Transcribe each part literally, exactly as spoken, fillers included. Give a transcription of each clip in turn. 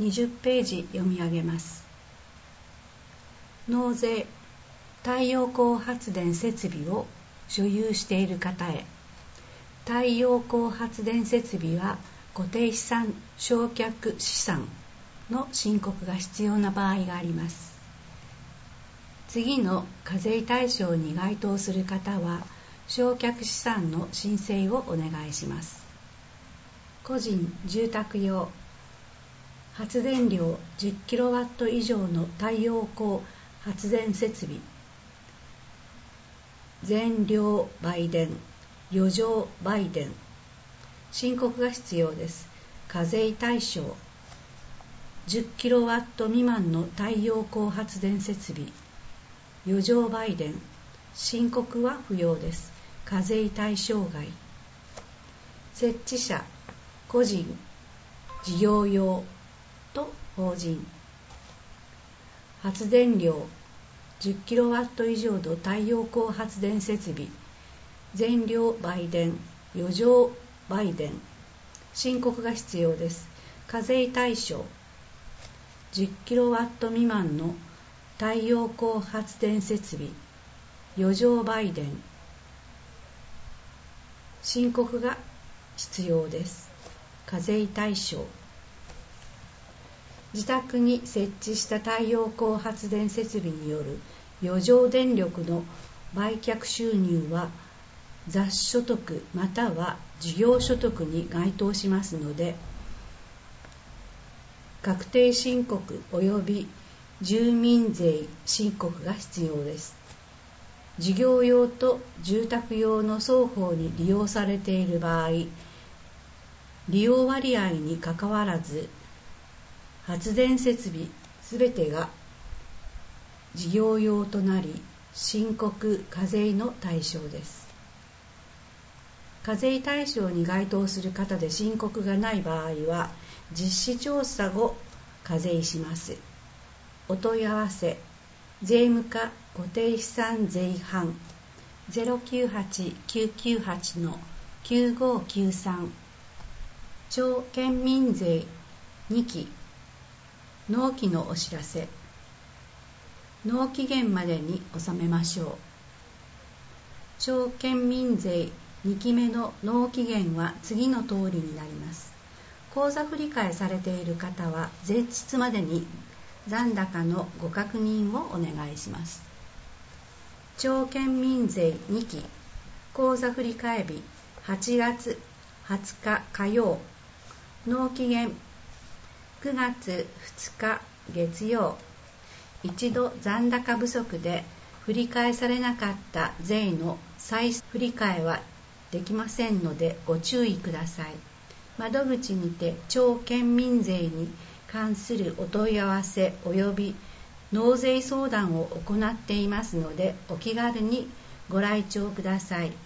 にじゅっページ読み上げます。納税、太陽光発電設備を所有している方へ。太陽光発電設備は固定資産償却資産の申告が必要な場合があります。次の課税対象に該当する方は償却資産の申請をお願いします。個人住宅用発電量 じゅっキロワット 以上の太陽光発電設備、全量売電、余剰売電、申告が必要です。課税対象、じゅっキロワット 未満の太陽光発電設備、余剰売電、申告は不要です。課税対象外。設置者、個人、事業用と法人。発電量 じゅっキロワット 以上の太陽光発電設備、全量売電、余剰売電、申告が必要です。課税対象、じゅっキロワット 未満の太陽光発電設備、余剰売電、申告が必要です。課税対象、自宅に設置した太陽光発電設備による余剰電力の売却収入は雑所得または事業所得に該当しますので、確定申告及び住民税申告が必要です。事業用と住宅用の双方に利用されている場合、利用割合にかかわらず、発電設備すべてが事業用となり、申告課税の対象です。課税対象に該当する方で申告がない場合は、実施調査後課税します。お問い合わせ、税務課固定資産税班 ゼロきゅうはち きゅうきゅうはち のきゅうごきゅうさん。町県民税にき納期のお知らせ。納期限までに納めましょう。町県民税にきめの納期限は次の通りになります。口座振替されている方は前日までに残高のご確認をお願いします。町県民税にき口座振替日はちがつはつか火曜、納期限くがつふつか月曜。一度残高不足で振り替えされなかった税の再振り替えはできませんのでご注意ください。窓口にて町県民税に関するお問い合わせ及び納税相談を行っていますので、お気軽にご来庁ください。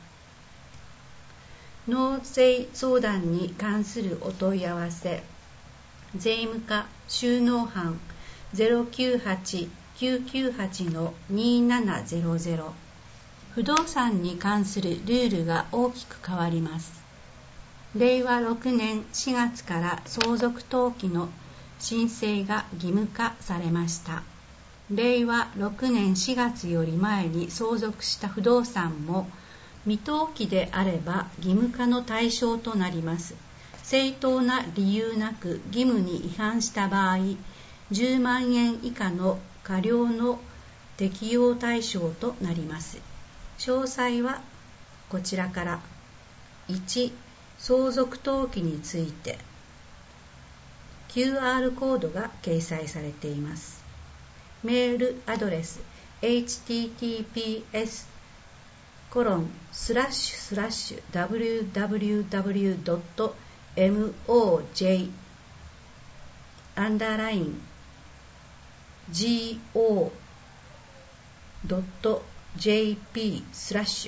納税相談に関するお問い合わせ、税務課収納班 ゼロきゅうはち きゅうきゅうはち のにななゼロゼロ。不動産に関するルールが大きく変わります。れいわろくねんしがつから相続登記の申請が義務化されました。れいわろくねんしがつより前に相続した不動産も未登記であれば義務化の対象となります。正当な理由なく義務に違反した場合、じゅうまんえん以下の過料の適用対象となります。詳細はこちらから。いち、相続登記について キューアール コードが掲載されています。メールアドレス エイチティーティーピーエス コロンスラッシュスラッシュ ダブリューダブリューダブリュー ドット エムオージェー アンダーライン ジーオー ドット ジェーピー スラッシ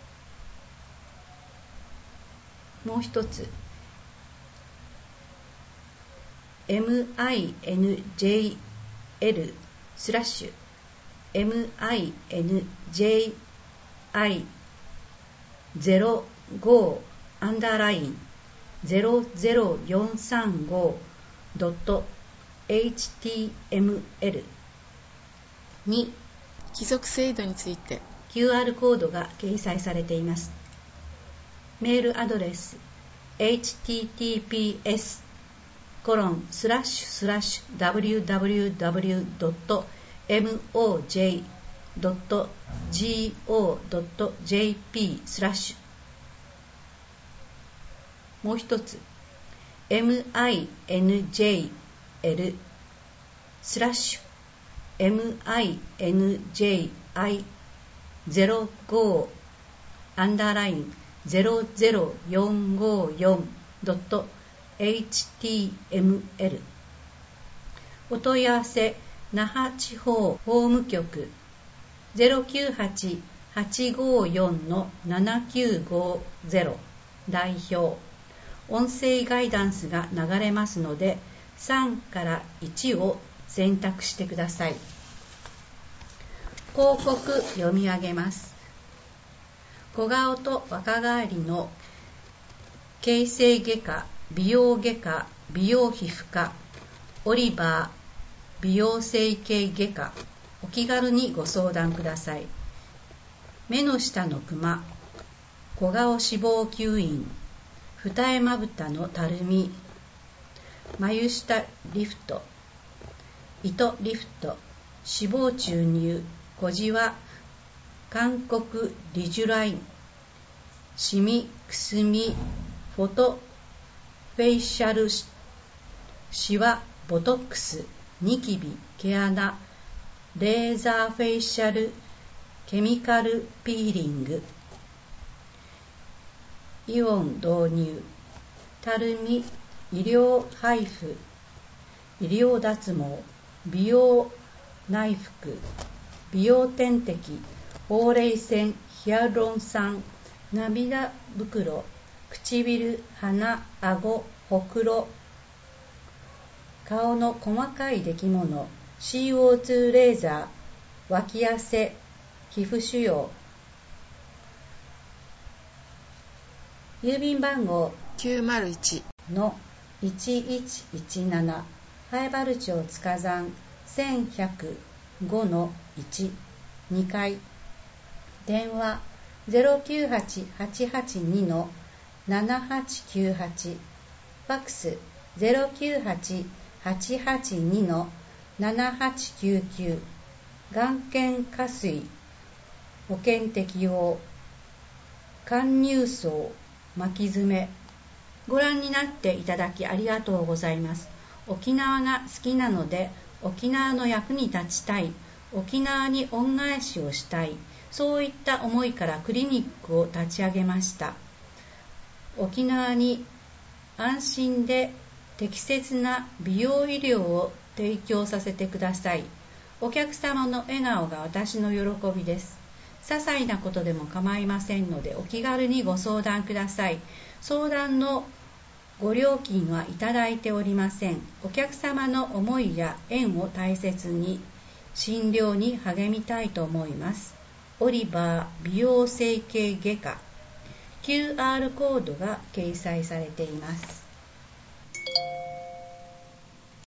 ュ。もう一つ エムアイエヌジェーエル スラッシュ エムアイエヌジェーアイゼロご アンダーラインゼロゼロよんさんごドットエイチティーエムエル に帰属制度についてキューアール コードが掲載されています。メールアドレス エイチティーティーピーエス コロンスラッシュスラッシュ ダブリューダブリューダブリュードットエムオージェイドットジーオードットジェーピー スラッシュもう一つ エムアイエヌジェイエル スラッシュ エムアイエヌジェイアイゼロごアンダーラインゼロゼロよんごよんドットエイチティーエムエル お問い合わせ那覇地方法務局 ゼロきゅうはち はちごよん ななきゅうごゼロ 代表音声ガイダンスが流れますのでさんからいちを選択してください。広告読み上げます。小顔と若返りの形成外科、美容外科、美容皮膚科、オリバー美容整形外科、お気軽にご相談ください。目の下のクマ、小顔脂肪吸引、二重まぶたのたるみ、眉下リフト、糸リフト、脂肪注入、小じわ、韓国リジュライン、シミ、くすみ、フォトフェイシャルシワ、ボトックス、ニキビ、毛穴、レーザーフェイシャルケミカルピーリング、イオン導入、たるみ、医療配布、医療脱毛、美容内服、美容点滴、ほうれい線、ヒアルロン酸、涙袋、唇、鼻、顎、ほくろ、顔の細かい出来物、シーオーツー レーザー、脇汗、皮膚腫瘍。郵便番号きゅうまるいちのいちいちいちなな南風原町塚山せんひゃくごのいち、にかい、電話 ゼロきゅうはち はちはちに ななはちきゅうはち、ファックス ゼロきゅうはち はちはちに ななはちきゅうきゅう、眼瞼下垂、保険適用、貫入層、巻き爪。ご覧になっていただきありがとうございます。沖縄が好きなので沖縄の役に立ちたい、沖縄に恩返しをしたい、そういった思いからクリニックを立ち上げました。沖縄に安心で適切な美容医療を提供させてください。お客様の笑顔が私の喜びです。些細なことでも構いませんのでお気軽にご相談ください。相談のご料金はいただいておりません。お客様の思いや縁を大切に診療に励みたいと思います。オリバー美容整形外科 キューアール コードが掲載されています。